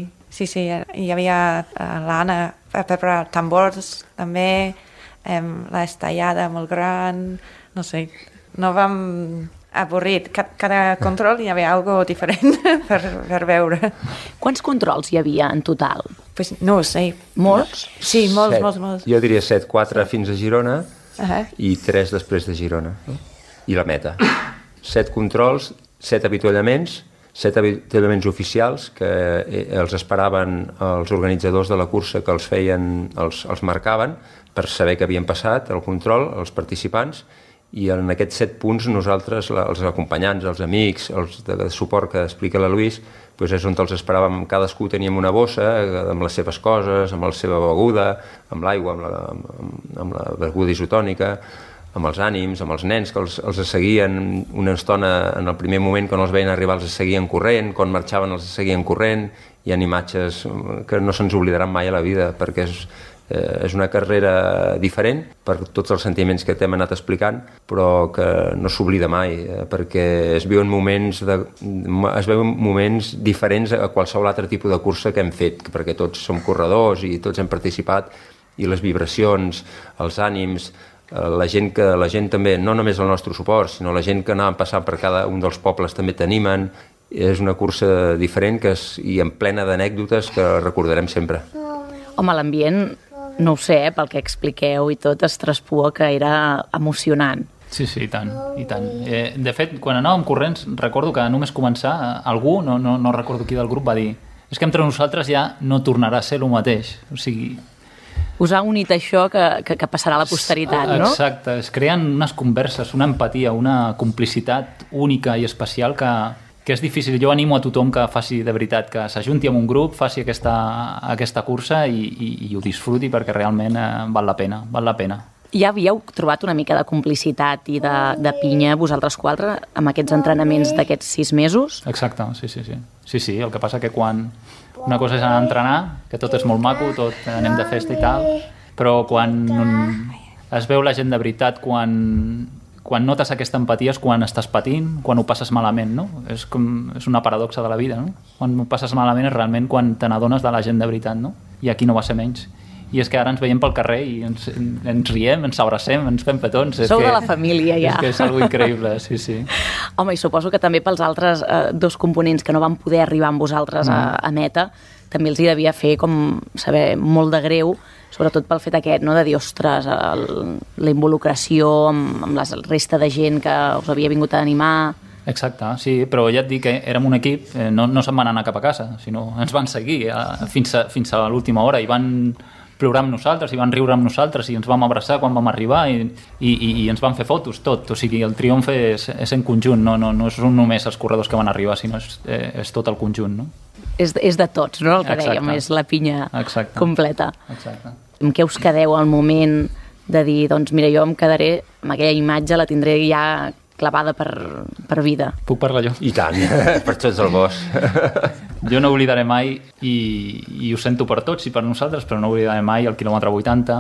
Hi havia l'Anna a preparar tambors, també, l'estallada molt gran, no sé, no vam avorrit. Cada control hi havia algo diferent per veure. Quants controls hi havia en total? Pues no ho sé. Molts? Sí, molts. Jo diria 7, 4 fins a Girona i 3 després de Girona. I la meta. 7 controls, 7 avituallaments, 7 avituallaments oficials que els esperaven els organitzadors de la cursa, que els marcaven per saber que havien passat el control, els participants, i en aquests 7 punts nosaltres, els acompanyants, els amics, els de suport que explica la Luis, doncs és on els esperàvem. Cadascú teníem una bossa amb les seves coses, amb la seva beguda, amb l'aigua, amb la beguda isotònica, amb els ànims, amb els nens que els seguien una estona. En el primer moment, quan els veien arribar, els seguien corrent, quan marxaven els seguien corrent. Hi ha imatges que no se'ns oblidaran mai a la vida, perquè és una carrera diferent per tots els sentiments que t'hem anat explicant, però que no s'oblida mai, perquè es veuen moments diferents a qualsevol altre tipus de cursa que hem fet, perquè tots som corredors i tots hem participat, i les vibracions, els ànims, la gent també, no només el nostre suport, sinó la gent que anàvem passant per cada un dels pobles també t'animen. És una cursa diferent i en plena d'anècdotes que recordarem sempre. Home, l'ambient, no ho sé, pel que expliqueu i tot, es traspua que era emocionant. Sí, i tant. De fet, quan anàvem corrents, recordo que només començar, algú, no recordo qui del grup, va dir és que entre nosaltres ja no tornarà a ser el mateix. O sigui... Us ha unit això que passarà a la posteritat, no? Exacte, es creen unes converses, una empatia, una complicitat única i especial que és difícil. Jo animo a tothom que faci de veritat, que s'ajunti amb un grup, faci aquesta cursa i ho disfruti, perquè realment val la pena. Ja havíeu trobat una mica de complicitat i de pinya vosaltres 4 amb aquests entrenaments d'aquests 6 mesos? Exacte, sí. El que passa que quan una cosa és anar a entrenar, que tot és molt maco, tot anem de festa i tal, però quan es veu la gent de veritat, quan quan notes aquesta empatia és quan estàs patint, quan ho passes malament, no? És una paradoxa de la vida, no? Quan ho passes malament és realment quan te n'adones de la gent de veritat, no? I aquí no va ser menys. I és que ara ens veiem pel carrer i ens riem, ens abracem, ens fem petons. Sou de la família, ja. És que és algo increïble, sí, sí. Home, i suposo que també pels altres dos components que no van poder arribar amb vosaltres a meta, també els hi devia fer com saber molt de greu, sobretot pel fet aquest, no? De dir, ostres, la involucració amb la resta de gent que us havia vingut a animar. Exacte, sí, però ja et dic que érem un equip, no se'n van anar cap a casa, sinó ens van seguir fins a l'última hora i van plorar amb nosaltres i van riure amb nosaltres i ens vam abraçar quan vam arribar i ens van fer fotos, tot. O sigui, el triomf és en conjunt, no és només els corredors que van arribar, sinó és tot el conjunt, no? És de tots, no? El que dèiem, és la pinya completa. Exacte. Amb què us quedeu al moment de dir, doncs mira, jo em quedaré amb aquella imatge, la tindré ja clavada per vida? Puc parlar jo? I tant, per això ets el boss. Jo no oblidaré mai, i ho sento per tots i per nosaltres, però no oblidaré mai el quilòmetre 80,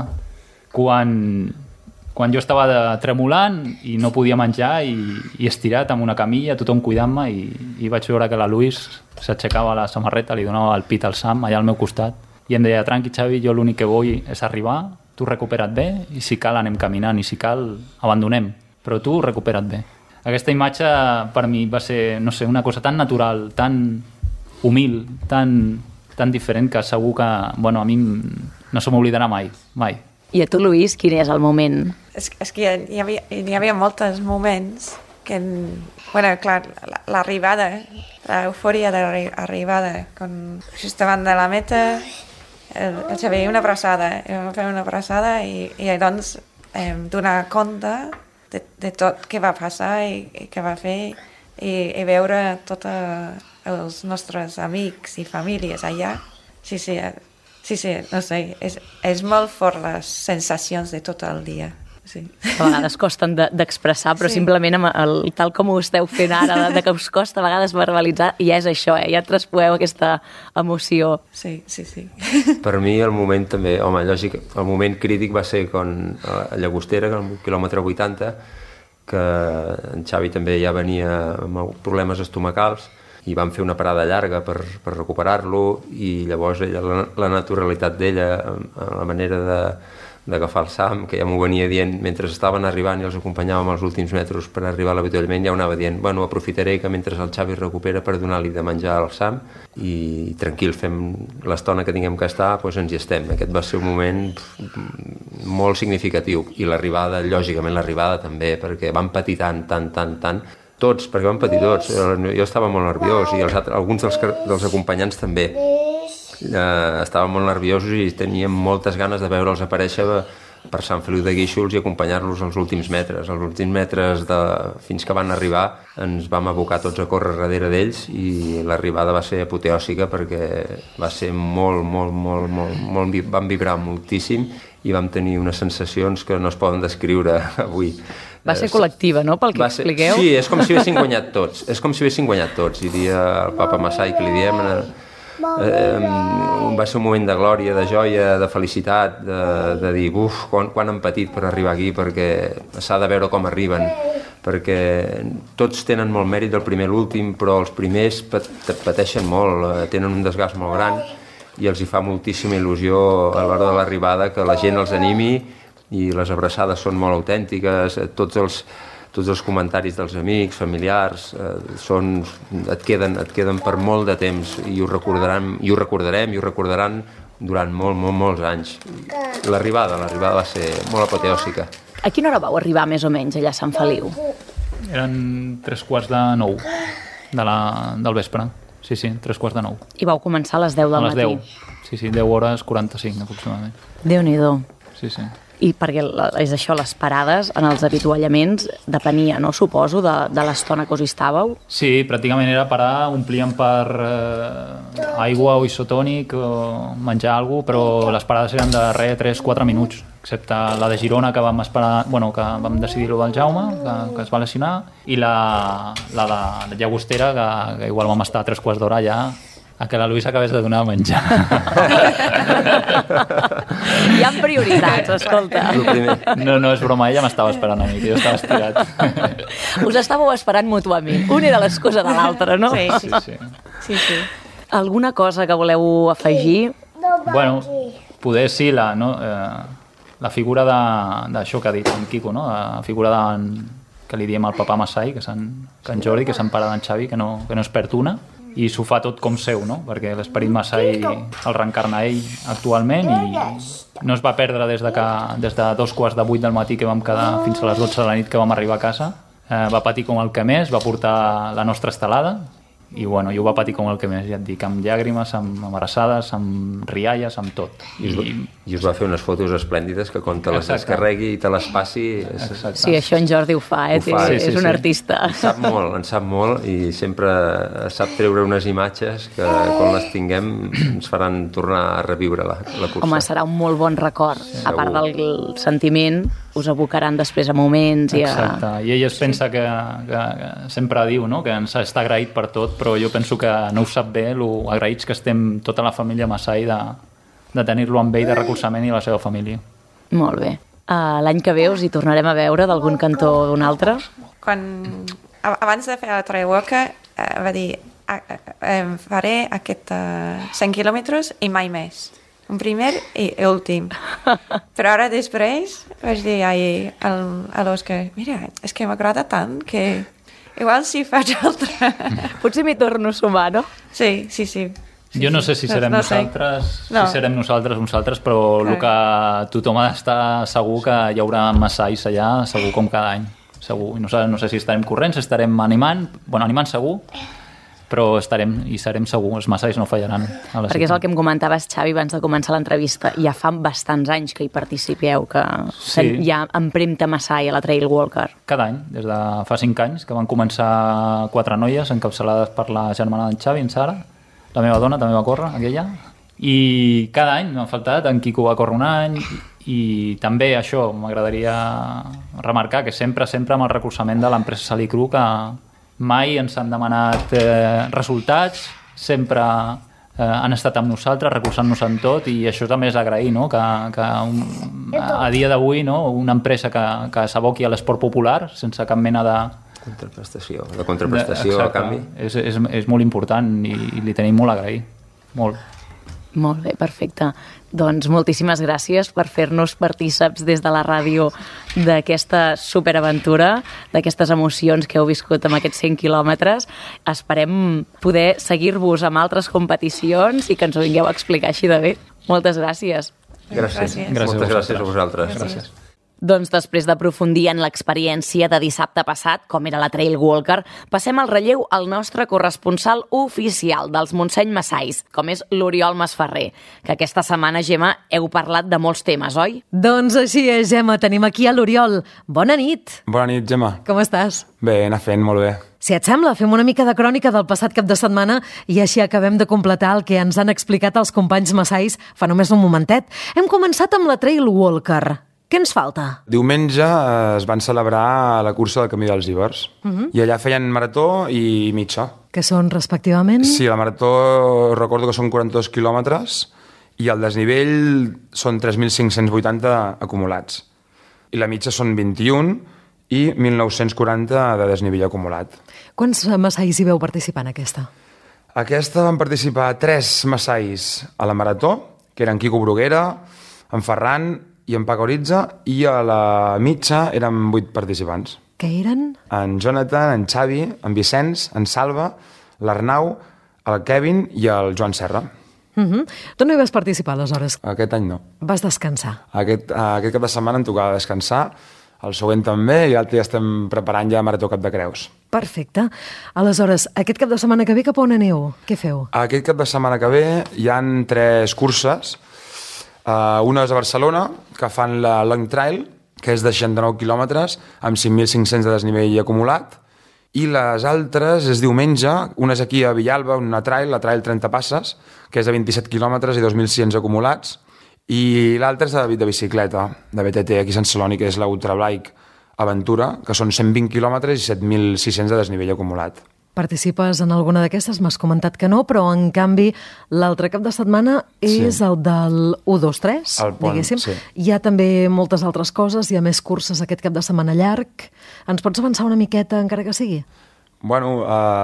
quan jo estava tremolant i no podia menjar i estirat amb una camilla, tothom cuidant-me, i vaig veure que la Luis s'aixecava la samarreta, li donava el pit al Sam allà al meu costat i em deia, tranqui Xavi, jo l'únic que vull és arribar, tu recupera't bé i si cal anem caminant i si cal abandonem, però tu recupera't bé. Aquesta imatge per mi va ser, no sé, una cosa tan natural, tan humil, tan diferent que segur que, bueno, a mi no se m'oblidarà mai. I a tu, Luis, quin és el moment? És que hi havia molts moments que, bueno, clar, l'arribada, l'eufòria de l'arribada, quan just davant de la meta, el Xavi, una abraçada, vam fer una abraçada i doncs donar compte de tot què va passar i què va fer i veure tots els nostres amics i famílies allà. Sí, no sé, és molt fort les sensacions de tot el dia. Sí. A vegades costen d'expressar, però simplement amb tal com ho esteu fent ara, de que us costa a vegades verbalitzar, ja és això, ja traspoeu aquesta emoció. Sí. Per mi el moment també, home, lògic, el moment crític va ser quan a Llagostera, al quilòmetre 80, que en Xavi també ja venia amb problemes estomacals i van fer una parada llarga per recuperar-lo i llavors la naturalitat d'ella, la manera d'agafar el Sam, que ja m'ho venia dient mentre estaven arribant i els acompanyàvem els últims metres per arribar a l'avituallament, ja ho anava dient, bueno, aprofitaré que mentre el Xavi recupera per donar-li de menjar al Sam i tranquil, fem l'estona que tinguem que estar, doncs ens hi estem. Aquest va ser un moment molt significatiu i l'arribada, lògicament l'arribada també, perquè van patir tant, tots, perquè van patir tots. Jo estava molt nerviós i alguns dels acompanyants també. Estaven molt nerviosos i teníem moltes ganes de veure'ls aparèixer per Sant Feliu de Guíxols i acompanyar-los als últims metres. Els últims metres fins que van arribar ens vam abocar tots a córrer darrere d'ells i l'arribada va ser apoteòsica perquè va ser molt, vam vibrar moltíssim i vam tenir unes sensacions que no es poden descriure avui. Va ser col·lectiva, no?, pel que expliqueu? Sí, és com si haguessin guanyat tots. Diria el papa Massai que li diem... va ser un moment de glòria, de joia, de felicitat, de dir, quan han patit per arribar aquí, perquè s'ha de veure com arriben, perquè tots tenen molt mèrit del primer a l'últim, però els primers pateixen molt, tenen un desgast molt gran i els hi fa moltíssima il·lusió a l'hora de l'arribada que la gent els animi i les abraçades són molt autèntiques, tots els comentaris dels amics, familiars, et queden per molt de temps i ho recordaran durant molts anys. L'arribada va ser molt apoteòsica. A quina hora vau arribar més o menys allà a Sant Feliu? Eren 8:45 del vespre. Sí, 8:45. I vau començar a les 10 del matí? A les 10. Sí, 10:45 aproximadament. Déu-n'hi-do. Sí. I perquè és això, les parades en els avituallaments depenia, no, suposo, de l'estona que us hi estàveu? Sí, pràcticament era parar, omplíem per aigua o isotònic o menjar alguna cosa, però les parades eren de 3-4 minuts, excepte la de Girona que vam esperar, que vam decidir-ho del Jaume, que es va lesionar, i la de Llagostera, que igual vam estar 3 quarts d'hora allà A que la Luisa acabés de donar a menjar. Hi ha prioritats, escolta. No, és broma, ella m'estava esperant a mi, que jo estava estirat. Us estàveu esperant mútuament. Un era l'excusa de l'altre, no? Sí. Alguna cosa que voleu afegir? Bueno, poder sí, la figura d'això que ha dit en Quico, no? La figura que li diem al papà Masai, que en Jordi, que se'n pare d'en Xavi, que no es perd una, i s'ho fa tot com seu, no? Perquè l'esperit Masai el reencarna ell actualment i no es va perdre des de 2:15 del matí que vam quedar fins a les 12 de la nit que vam arribar a casa. Va patir com el que més, va portar la nostra estelada i bueno, jo ho va patir com el que més, ja et dic, amb llàgrimes, amb abraçades, amb rialles, amb tot. I us va fer unes fotos esplèndides que quan te les descarregui i te les passi... Sí, això en Jordi ho fa, és un artista. En sap molt i sempre sap treure unes imatges que quan les tinguem ens faran tornar a reviure la cursa. Home, serà un molt bon record. A part del sentiment, us abocaran després a moments i a... Exacte, i ell es pensa que sempre diu, no?, que ens està agraït per tot, però jo penso que no ho sap bé, lo agraïts que estem tota la família Masai de tenir-lo amb ell de recolzament i la seva família. Molt bé. L'any que ve us hi tornarem a veure d'algun cantó o d'un altre? Abans de fer el Trail Walker va dir faré aquest 100 quilòmetres i mai més. Un primer i últim. Però ara després vaig dir a l'Òscar, mira, és que m'agrada tant que igual si faig altre. Potser m'hi torno a sumar, no? Sí. Jo no sé si serem nosaltres, però el que tothom ha d'estar segur que hi haurà massais allà, segur com cada any. Segur. No sé si estarem corrents, estarem animant segur, però serem segur, els massais no fallaran. Perquè és el que em comentaves, Xavi, abans de començar l'entrevista. Ja fa bastants anys que hi participeu, que hi ha empremta massai a la Trail Walker. Cada any, des de fa 5 anys, que van començar 4 noies encapçalades per la germana d'en Xavi, en Sara, la meva dona també va córrer, aquella, i cada any m'ha faltat, en Quico va córrer un any, i també això m'agradaria remarcar, que sempre amb el recolzament de l'empresa Salicru, que mai ens han demanat resultats, sempre han estat amb nosaltres, recolzant-nos en tot, i això també és agrair, no? Que a dia d'avui, no? Una empresa que s'aboqui a l'esport popular sense cap mena de contraprestació a canvi. És molt important i li tenim molt a agrair. Molt bé, perfecte. Doncs moltíssimes gràcies per fer-nos partíceps des de la ràdio d'aquesta superaventura, d'aquestes emocions que heu viscut amb aquests 100 quilòmetres. Esperem poder seguir-vos amb altres competicions i que ens ho vingueu a explicar així de bé. Moltes gràcies. Gràcies. Moltes gràcies a vosaltres. Gràcies. Doncs després d'aprofundir en l'experiència de dissabte passat, com era la Trail Walker, passem al relleu al nostre corresponsal oficial dels Montseny Massais, com és l'Oriol Masferrer, que aquesta setmana, Gemma, heu parlat de molts temes, oi? Doncs així és, Gemma, tenim aquí a l'Oriol. Bona nit. Bona nit, Gemma. Com estàs? Bé, anar fent, molt bé. Si et sembla, fem una mica de crònica del passat cap de setmana i així acabem de completar el que ens han explicat els companys massais fa només un momentet. Hem començat amb la Trail Walker. Què ens falta? Diumenge es van celebrar la cursa del Camí dels Ibers i allà feien marató i mitja. Que són respectivament? Sí, la marató recordo que són 42 quilòmetres i el desnivell són 3.580 acumulats. I la mitja són 21 i 1.940 de desnivell acumulat. Quants massais hi veu participar en aquesta? Aquesta van participar 3 massais a la marató, que eren Quico Bruguera, en Ferran i en Paco Oritza, i a la mitja eren 8 participants. Què eren? En Jonathan, en Xavi, en Vicenç, en Salva, l'Arnau, el Kevin i el Joan Serra. Tu no hi vas participar, aleshores? Aquest any no. Vas descansar? Aquest cap de setmana em tocava descansar, el següent també, i l'altre ja estem preparant ja Marató Cap de Creus. Perfecte. Aleshores, aquest cap de setmana que ve cap on aneu? Què feu? Aquest cap de setmana que ve hi han 3 curses. Una és a Barcelona, que fan la Long Trail, que és de 69 quilòmetres, amb 5.500 de desnivell acumulat, i les altres és diumenge, una és aquí a Villalba, una trail, la Trail 30 Passes, que és de 27 quilòmetres i 2.600 acumulats, i l'altra és de bicicleta, de BTT, aquí a Sant Celoni, que és l'Ultra Bike Aventura, que són 120 quilòmetres i 7.600 de desnivell acumulat. Participes en alguna d'aquestes? M'has comentat que no, però en canvi l'altre cap de setmana és el del 1-2-3, diguéssim. Sí. Hi ha també moltes altres coses, hi ha més curses aquest cap de setmana llarg. Ens pots avançar una miqueta, encara que sigui? Bueno,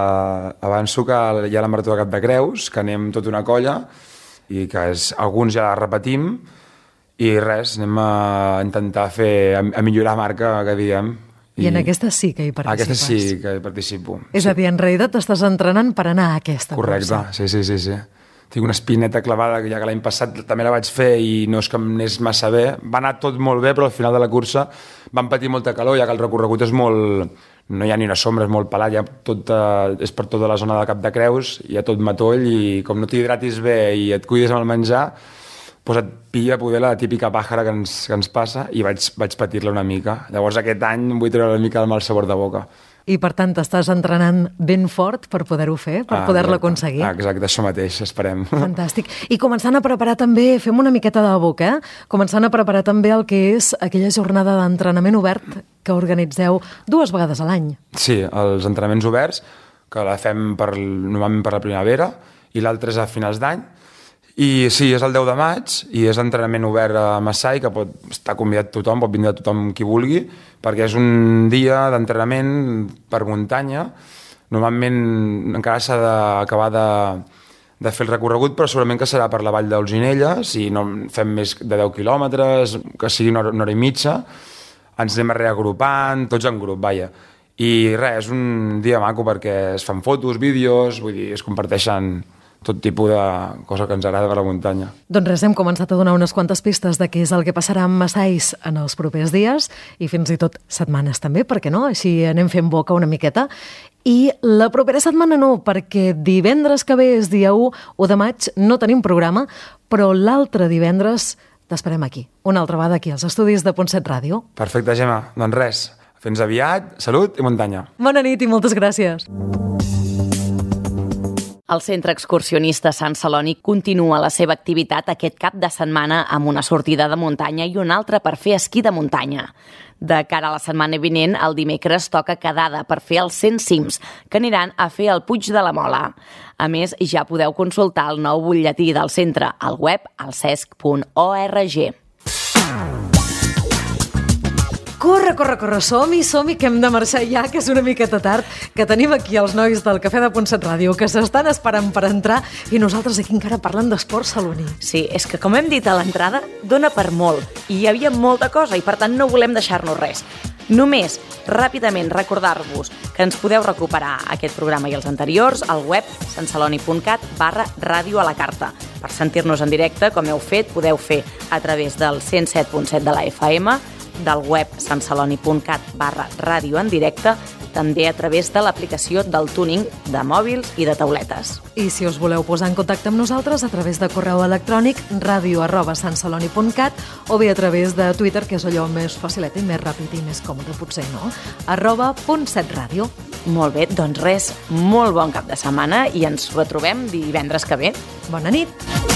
avanço que hi ha la Marató de Cap de Creus, que anem tota una colla, i que alguns ja la repetim, i res, anem a intentar a millorar marca, que diem. I en aquesta sí que hi participes. Aquesta sí que hi participo. És a dir, en realitat t'estàs entrenant per anar a aquesta cursa. Correcte, sí. Tinc una espineta clavada que ja que l'any passat també la vaig fer i no és que em anés massa bé. Va anar tot molt bé, però al final de la cursa vam patir molta calor, ja que el recorregut és molt... No hi ha ni una sombra, és molt pelat, és per tota la zona de Cap de Creus, hi ha tot matoll i com no t'hidratis bé i et cuides amb el menjar, doncs et pilla poder la típica pàjara que ens passa i vaig patir-la una mica. Llavors aquest any em vull treure una mica el mal sabor de boca. I per tant t'estàs entrenant ben fort per poder-ho fer, per poder-la aconseguir. Exacte, això mateix, esperem. Fantàstic. I començant a preparar també, fem una miqueta de boca, començant a preparar també el que és aquella jornada d'entrenament obert que organitzeu 2 vegades a l'any. Sí, els entrenaments oberts, que la fem normalment per la primavera i l'altre és a finals d'any. I sí, és el 10 de maig i és entrenament obert a Massai, que pot estar convidat tothom, pot vindre tothom qui vulgui, perquè és un dia d'entrenament per muntanya. Normalment encara s'ha d'acabar de fer el recorregut, però segurament que serà per la vall d'Olzinelles, i no fem més de 10 quilòmetres, que sigui una hora i mitja, ens anem reagrupant, tots en grup, vaja. I res, és un dia maco perquè es fan fotos, vídeos, vull dir, es comparteixen tot tipus de cosa que ens agrada per la muntanya. Doncs res, hem començat a donar unes quantes pistes de què és el que passarà amb Massais en els propers dies i fins i tot setmanes també, perquè no? Així anem fent boca una miqueta. I la propera setmana no, perquè divendres que ve és dia 1 de maig, no tenim programa, però l'altre divendres t'esperem aquí, una altra vegada aquí als estudis de Punt7 Ràdio. Perfecte, Gemma. Doncs res, fins aviat, salut i muntanya. Bona nit i moltes gràcies. El Centre Excursionista Sant Celoni continua la seva activitat aquest cap de setmana amb una sortida de muntanya i una altra per fer esquí de muntanya. De cara a la setmana vinent, el dimecres toca quedada per fer els 100 cims, que aniran a fer el Puig de la Mola. A més, ja podeu consultar el nou butlletí del centre al web alcesc.org. Corre, som-hi, que hem de marxar ja, que és una miqueta tard, que tenim aquí els nois del Cafè de Punt7 Ràdio, que s'estan esperant per entrar, i nosaltres aquí encara parlant d'esport saloní. Sí, és que com hem dit a l'entrada, dona per molt, i hi havia molta cosa, i per tant no volem deixar-nos res. Només, ràpidament, recordar-vos que ens podeu recuperar aquest programa i els anteriors al web santceloni.cat/ràdio a la carta. Per sentir-nos en directe, com heu fet, podeu fer a través del 107.7 de la FM, del web santceloni.cat/ràdio en directe, també a través de l'aplicació del tuning de mòbils i de tauletes. I si us voleu posar en contacte amb nosaltres a través de correu electrònic radio@santceloni.cat o bé a través de Twitter, que és allò més facilet i més ràpid i més còmode, potser, no? @punt7ràdio. Molt bé, doncs res, molt bon cap de setmana i ens retrobem divendres que ve. Bona nit!